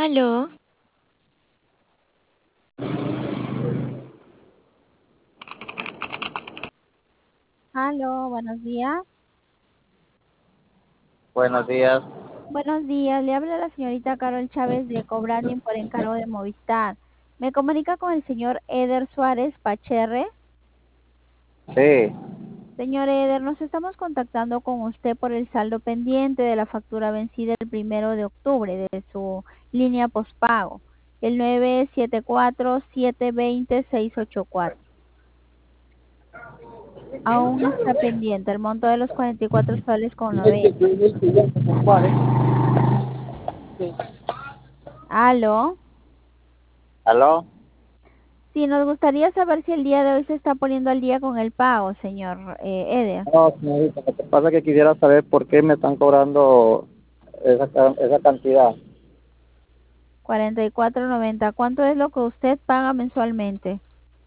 Aló, Aló, buenos días. Buenos días. Buenos días, le habla la señorita Carol Chávez de Cobranding por encargo de Movistar. Me comunica con el señor Eder Suárez Pacherre. Sí. Señor Eder, nos estamos contactando con usted por el saldo pendiente de la factura vencida el 1 de octubre de su línea postpago, el 974-720-684. Aún está pendiente el monto de los 44 soles con 90. Aló. ¿Aló? Sí, nos gustaría saber si el día de hoy se está poniendo al día con el pago, señor Eder. No, señorita, lo que pasa es que quisiera saber por qué me están cobrando esa cantidad. 44.90. ¿Cuánto es lo que usted paga mensualmente?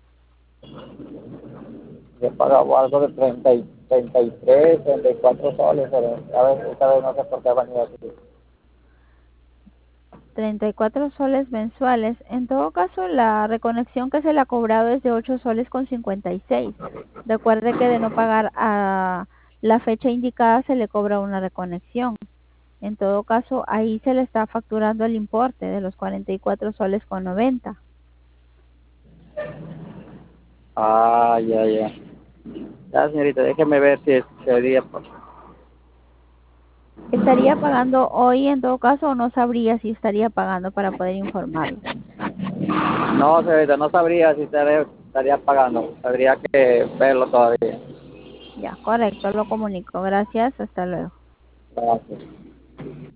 Yo pagaba algo de 33, 34 soles, pero esta vez no sé por qué ha venido así. 34 soles mensuales. En todo caso, la reconexión que se le ha cobrado es de 8 soles con 56. Recuerde que de no pagar a la fecha indicada se le cobra una reconexión. En todo caso, ahí se le está facturando el importe de los 44 soles con 90. Ah, ya, ya. Ya, señorita, déjeme ver si ese día, pues. ¿Estaría pagando hoy en todo caso o no sabría si estaría pagando para poder informarlo? No, señorita, no sabría si estaría pagando. Tendría que verlo todavía. Ya, correcto, lo comunico. Gracias, hasta luego. Gracias.